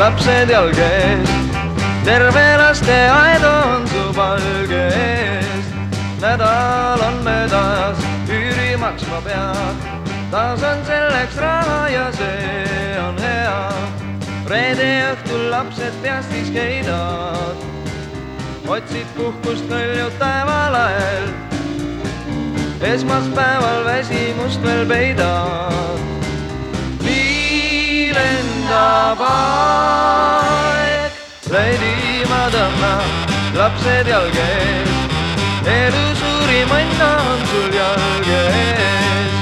lapsed jalge eest, terve lasteaed on su palge eest. Nädal on möödas, üüri maksma pead, taas on selleks raha ja see on hea. Reede õhtul lapsed peast viskeidad, otsid puhkust kõljud taevalael, esmaspäeval väsimust veel peidad. Nii lendab aeg, leidima tõmbab lapsed jalge ees, elu suurim õnn on sul jalge ees.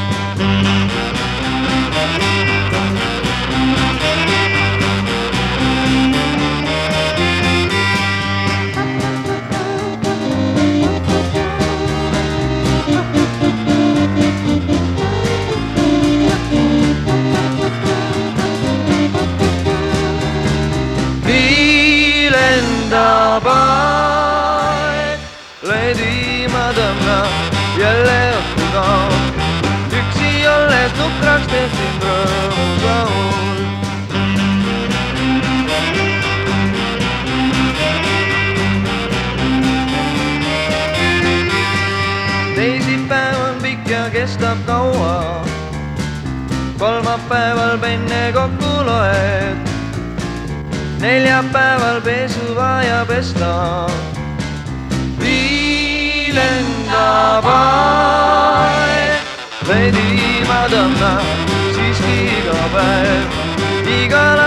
Nii lendab aeg, leidima tõmbab jälle õhtu kaob, üksi olles nukraks teed sind rõõmus rahul. Teisipäev on pikk ja kestab kaua, kolmapäeval penne kokku loed, neljapäeval pesu vaja pesta. Nii lendab aeg, veidi ma tõmbab siiski iga päev, iga